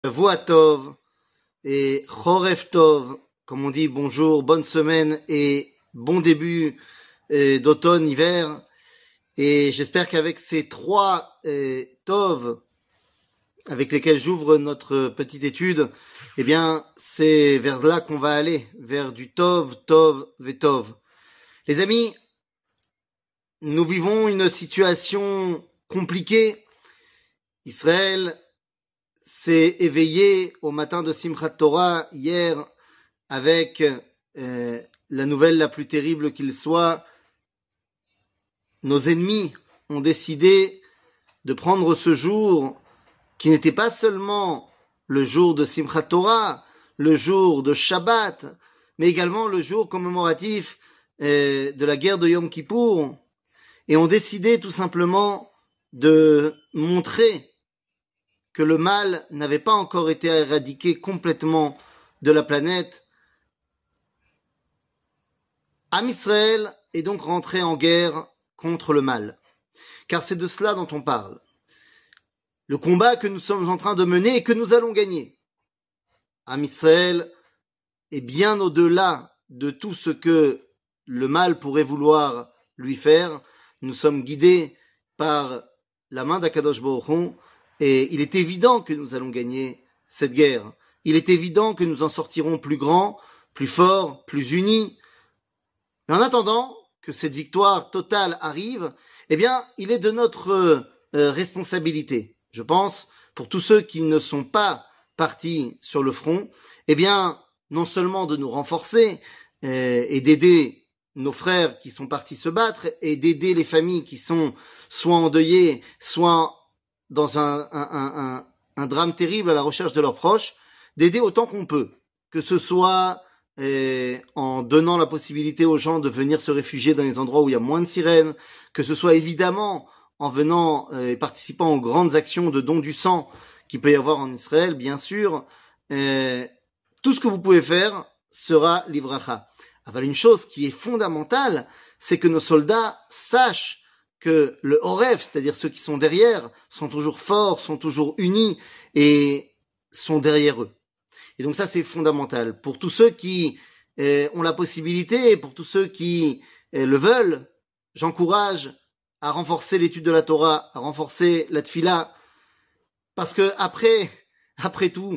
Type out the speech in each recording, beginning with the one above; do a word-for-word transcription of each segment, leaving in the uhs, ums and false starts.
Voix Tov et Choref Tov, comme on dit bonjour, bonne semaine et bon début euh, d'automne, hiver. Et j'espère qu'avec ces trois euh, Tov avec lesquels j'ouvre notre petite étude, eh bien, c'est vers là qu'on va aller, vers du Tov, Tov, Vetov. Les amis, nous vivons une situation compliquée. Israël s'est éveillé au matin de Simchat Torah hier avec euh, la nouvelle la plus terrible qu'il soit. Nos ennemis ont décidé de prendre ce jour qui n'était pas seulement le jour de Simchat Torah, le jour de Shabbat, mais également le jour commémoratif euh, de la guerre de Yom Kippour, et ont décidé tout simplement de montrer que le mal n'avait pas encore été éradiqué complètement de la planète. Am Israël est donc rentré en guerre contre le mal, car c'est de cela dont on parle. Le combat que nous sommes en train de mener et que nous allons gagner. Am Israël est bien au-delà de tout ce que le mal pourrait vouloir lui faire. Nous sommes guidés par la main d'Akadosh Baruch Hu, et il est évident que nous allons gagner cette guerre. Il est évident que nous en sortirons plus grands, plus forts, plus unis. Mais en attendant que cette victoire totale arrive, eh bien, il est de notre euh, responsabilité, je pense, pour tous ceux qui ne sont pas partis sur le front, eh bien, non seulement de nous renforcer euh, et d'aider nos frères qui sont partis se battre et d'aider les familles qui sont soit endeuillées, soit dans un, un, un, un, un drame terrible à la recherche de leurs proches, d'aider autant qu'on peut, que ce soit euh, en donnant la possibilité aux gens de venir se réfugier dans les endroits où il y a moins de sirènes, que ce soit évidemment en venant euh, et participant aux grandes actions de don du sang qu'il peut y avoir en Israël, bien sûr. Euh, tout ce que vous pouvez faire sera livracha. Alors une chose qui est fondamentale, c'est que nos soldats sachent que le Horef, c'est-à-dire ceux qui sont derrière, sont toujours forts, sont toujours unis et sont derrière eux. Et donc ça, c'est fondamental. Pour tous ceux qui euh, ont la possibilité, pour tous ceux qui euh, le veulent, j'encourage à renforcer l'étude de la Torah, à renforcer la Tfila, parce que après, après tout,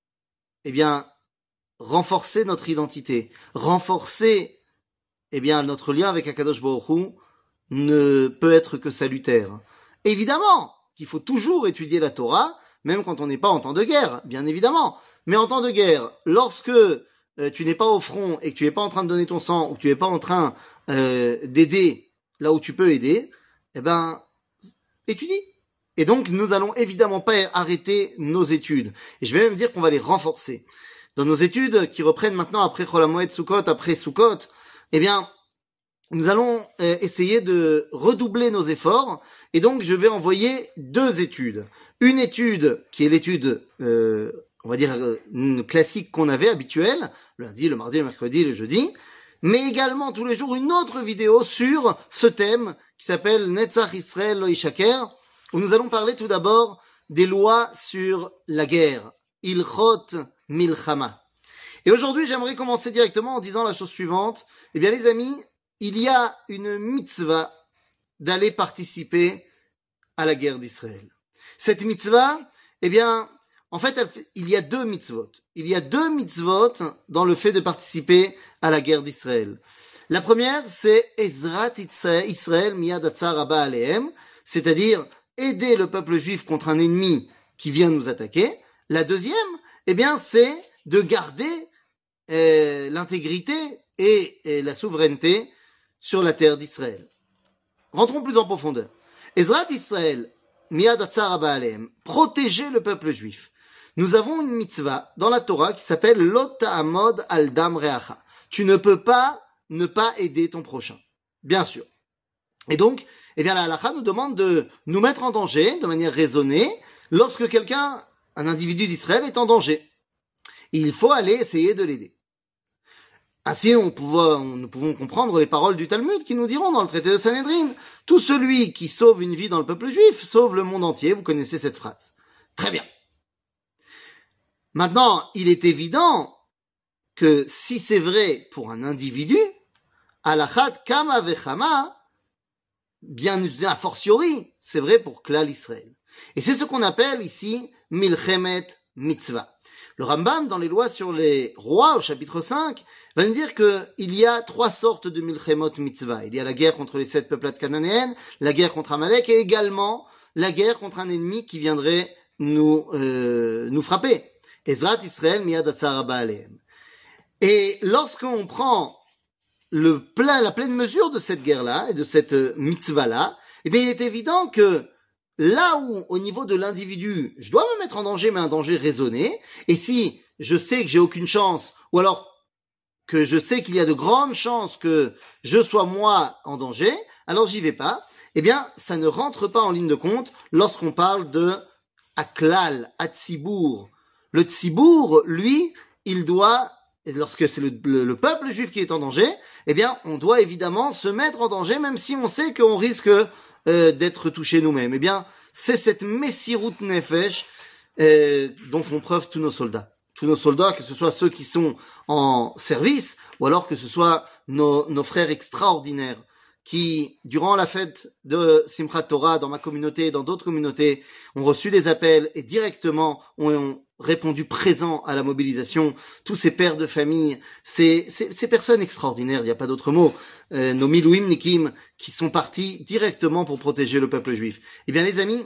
eh bien, renforcer notre identité, renforcer, eh bien, notre lien avec Akadosh Baruch Hu, ne peut être que salutaire. Évidemment qu'il faut toujours étudier la Torah, même quand on n'est pas en temps de guerre, bien évidemment. Mais en temps de guerre, lorsque euh, tu n'es pas au front et que tu n'es pas en train de donner ton sang ou que tu n'es pas en train euh, d'aider là où tu peux aider, eh ben, étudie. Et donc, nous allons évidemment pas arrêter nos études. Et je vais même dire qu'on va les renforcer. Dans nos études qui reprennent maintenant après Chol HaMoed Sukkot, après Sukkot, eh bien, nous allons euh, essayer de redoubler nos efforts, et donc je vais envoyer deux études. Une étude qui est l'étude, euh, on va dire, euh, classique qu'on avait, habituelle, le lundi, le mardi, le mercredi, le jeudi, mais également tous les jours une autre vidéo sur ce thème qui s'appelle Netzach Israël Lo Yishaker, où nous allons parler tout d'abord des lois sur la guerre, Ilchot Milchama. Et aujourd'hui, j'aimerais commencer directement en disant la chose suivante. Eh bien, les amis, il y a une mitzvah d'aller participer à la guerre d'Israël. Cette mitzvah, eh bien, en fait, elle fait, il y a deux mitzvot. Il y a deux mitzvot dans le fait de participer à la guerre d'Israël. La première, c'est Ezrat Israël miyad atzar haba alehem, c'est-à-dire aider le peuple juif contre un ennemi qui vient nous attaquer. La deuxième, eh bien, c'est de garder euh, l'intégrité et, et la souveraineté sur la terre d'Israël. Rentrons plus en profondeur. Ezrat Israël, miyad atzar haba alehem, protéger le peuple juif. Nous avons une mitzvah dans la Torah qui s'appelle Lo ta'amod al dam reacha. Tu ne peux pas ne pas aider ton prochain. Bien sûr. Et donc, eh bien, la halakha nous demande de nous mettre en danger de manière raisonnée lorsque quelqu'un, un individu d'Israël est en danger. Il faut aller essayer de l'aider. Ainsi, on pouvons, nous pouvons comprendre les paroles du Talmud qui nous diront dans le traité de Sanhedrin, tout celui qui sauve une vie dans le peuple juif sauve le monde entier. Vous connaissez cette phrase. Très bien. Maintenant, il est évident que si c'est vrai pour un individu, alachat kama vechama, bien a fortiori, c'est vrai pour Klal Israël. Et c'est ce qu'on appelle ici milchemet mitzvah. Le Rambam, dans les lois sur les rois, au chapitre cinq, va nous dire qu'il y a trois sortes de milchemot mitzvah. Il y a la guerre contre les sept peuplades cananéennes, la guerre contre Amalek et également la guerre contre un ennemi qui viendrait nous, euh, nous frapper. Ezrat Israël miyad atzar haba alehem. Et lorsqu'on prend le plein, la pleine mesure de cette guerre-là et de cette mitzvah-là, eh bien, il est évident que là où, au niveau de l'individu, je dois me mettre en danger, mais un danger raisonné, et si je sais que j'ai aucune chance, ou alors que je sais qu'il y a de grandes chances que je sois moi en danger, alors j'y vais pas, eh bien, ça ne rentre pas en ligne de compte lorsqu'on parle de aklal, atzibour. Le tzibour, lui, il doit, lorsque c'est le, le, le peuple juif qui est en danger, eh bien, on doit évidemment se mettre en danger, même si on sait qu'on risque euh, d'être touché nous-mêmes. Eh bien, c'est cette messirut nefesh euh, dont font preuve tous nos soldats. Tous nos soldats, que ce soit ceux qui sont en service, ou alors que ce soit nos, nos frères extraordinaires, qui, durant la fête de Simchat Torah, dans ma communauté et dans d'autres communautés, ont reçu des appels et directement ont répondu présent à la mobilisation. Tous ces pères de famille, ces, ces, ces personnes extraordinaires, il n'y a pas d'autre mot, euh, nos milouim nikim, qui sont partis directement pour protéger le peuple juif. Eh bien, les amis,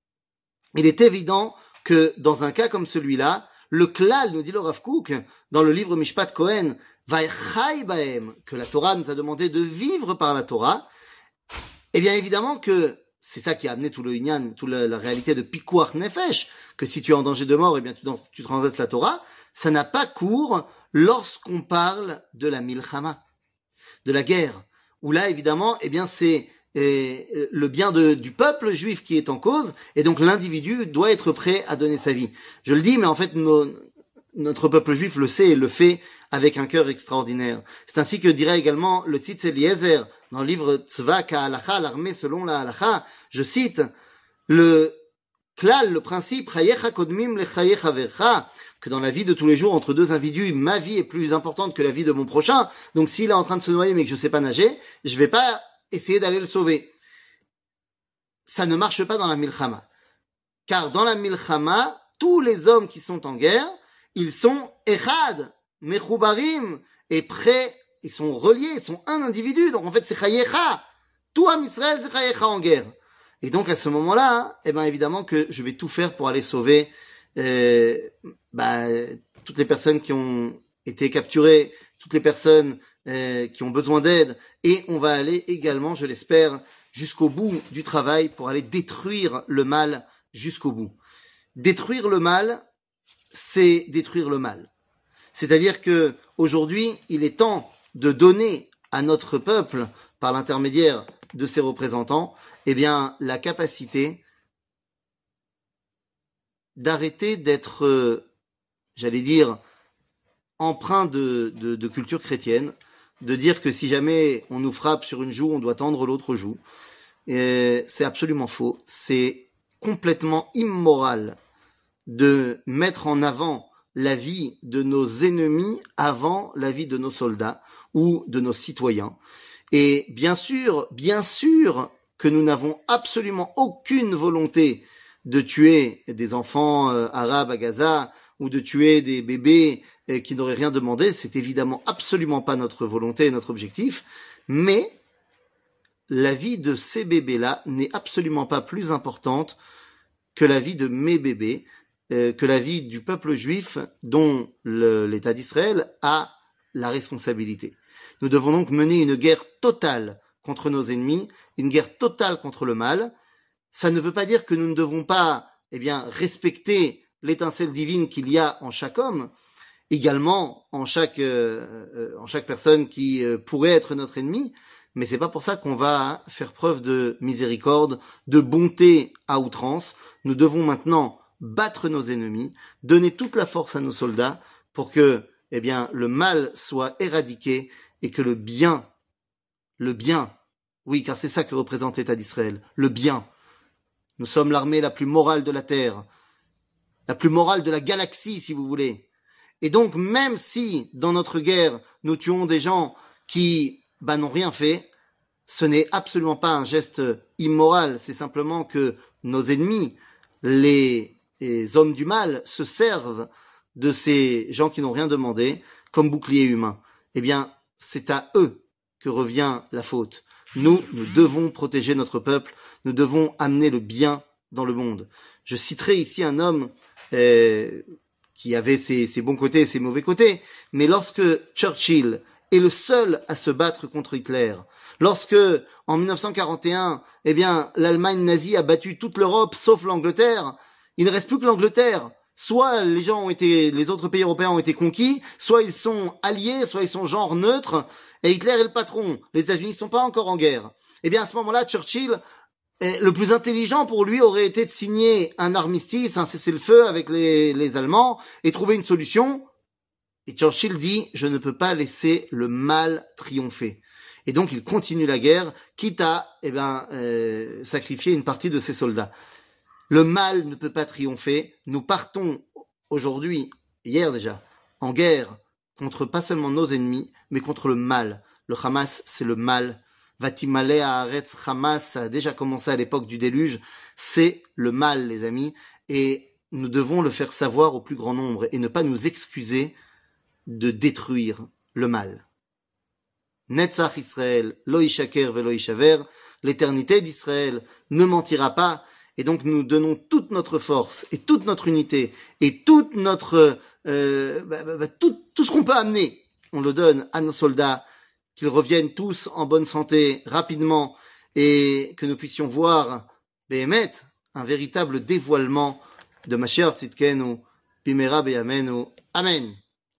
il est évident que dans un cas comme celui-là, le klal, nous dit le Rav Kook, dans le livre Mishpat Kohen, Vaychai bahem, que la Torah nous a demandé de vivre par la Torah, eh bien évidemment que c'est ça qui a amené tout le inyan, toute la, la réalité de Pikuach Nefesh, que si tu es en danger de mort, eh bien tu, dans, tu transgresses la Torah, ça n'a pas cours lorsqu'on parle de la milchama, de la guerre, où là évidemment, eh bien c'est eh, le bien de, du peuple juif qui est en cause, et donc l'individu doit être prêt à donner sa vie. Je le dis, mais en fait nos, notre peuple juif le sait et le fait avec un cœur extraordinaire. C'est ainsi que dirait également le Tzitz Eliezer dans le livre Tzva Ka'alacha, l'armée selon la halacha, je cite, le klal, le principe, chayecha kodmim le chayecha vercha, que dans la vie de tous les jours, entre deux individus, ma vie est plus importante que la vie de mon prochain, donc s'il est en train de se noyer mais que je sais pas nager, je vais pas essayer d'aller le sauver. Ça ne marche pas dans la milchama. Car dans la milchama, tous les hommes qui sont en guerre, ils sont echad, mechoubarim, et prêts, ils sont reliés, ils sont un individu. Donc en fait, c'est chayecha. Tout Am Israël, c'est chayecha en guerre. Et donc à ce moment-là, hein, eh ben évidemment que je vais tout faire pour aller sauver euh, bah, toutes les personnes qui ont été capturées, toutes les personnes euh, qui ont besoin d'aide. Et on va aller également, je l'espère, jusqu'au bout du travail pour aller détruire le mal jusqu'au bout. Détruire le mal, c'est détruire le mal. C'est-à-dire que aujourd'hui, il est temps de donner à notre peuple, par l'intermédiaire de ses représentants, eh bien, la capacité d'arrêter d'être, euh, j'allais dire, empreint de, de, de culture chrétienne, de dire que si jamais on nous frappe sur une joue, on doit tendre l'autre joue. Et c'est absolument faux. C'est complètement immoral de mettre en avant la vie de nos ennemis avant la vie de nos soldats ou de nos citoyens. Et bien sûr, bien sûr que nous n'avons absolument aucune volonté de tuer des enfants euh, arabes à Gaza ou de tuer des bébés euh, qui n'auraient rien demandé. C'est évidemment absolument pas notre volonté et notre objectif. Mais la vie de ces bébés-là n'est absolument pas plus importante que la vie de mes bébés, euh, que la vie du peuple juif dont le, l'État d'Israël a la responsabilité. Nous devons donc mener une guerre totale contre nos ennemis, une guerre totale contre le mal. Ça ne veut pas dire que nous ne devons pas, eh bien, respecter l'étincelle divine qu'il y a en chaque homme, également en chaque, euh, euh, en chaque personne qui euh, pourrait être notre ennemi, mais c'est pas pour ça qu'on va faire preuve de miséricorde, de bonté à outrance. Nous devons maintenant battre nos ennemis, donner toute la force à nos soldats pour que, eh bien, le mal soit éradiqué et que le bien, le bien, oui, car c'est ça que représente l'État d'Israël, le bien. Nous sommes l'armée la plus morale de la terre. la plus morale de la galaxie, si vous voulez. Et donc, même si, dans notre guerre, nous tuons des gens qui, bah, n'ont rien fait, ce n'est absolument pas un geste immoral, c'est simplement que nos ennemis, les, les hommes du mal, se servent de ces gens qui n'ont rien demandé comme bouclier humain. Eh bien, c'est à eux que revient la faute. Nous, nous devons protéger notre peuple, nous devons amener le bien dans le monde. Je citerai ici un homme euh, qui avait ses, ses bons côtés et ses mauvais côtés, mais lorsque Churchill est le seul à se battre contre Hitler, lorsque, en mille neuf cent quarante et un, eh bien, l'Allemagne nazie a battu toute l'Europe sauf l'Angleterre, il ne reste plus que l'Angleterre. Soit les gens ont été, les autres pays européens ont été conquis, soit ils sont alliés, soit ils sont genre neutres, et Hitler est le patron. Les États-Unis ne sont pas encore en guerre. Eh bien, à ce moment-là, Churchill, le plus intelligent pour lui aurait été de signer un armistice, un cessez-le-feu avec les, les Allemands, et trouver une solution. Et Churchill dit, je ne peux pas laisser le mal triompher. Et donc, il continue la guerre, quitte à, eh ben, euh, sacrifier une partie de ses soldats. Le mal ne peut pas triompher. Nous partons aujourd'hui, hier déjà, en guerre contre pas seulement nos ennemis, mais contre le mal. Le Hamas, c'est le mal. Vatimale Haaretz Hamas, ça a déjà commencé à l'époque du déluge. C'est le mal, les amis. Et nous devons le faire savoir au plus grand nombre et ne pas nous excuser de détruire le mal. Netzach Israël, lo yishaker velo yishaver. L'éternité d'Israël ne mentira pas. Et donc nous donnons toute notre force et toute notre unité et toute notre euh, bah, bah, tout, tout ce qu'on peut amener, on le donne à nos soldats, qu'ils reviennent tous en bonne santé rapidement et que nous puissions voir Behemet, un véritable dévoilement de Mashiach Tzidkenu, Bimera Beyamenu. Amen.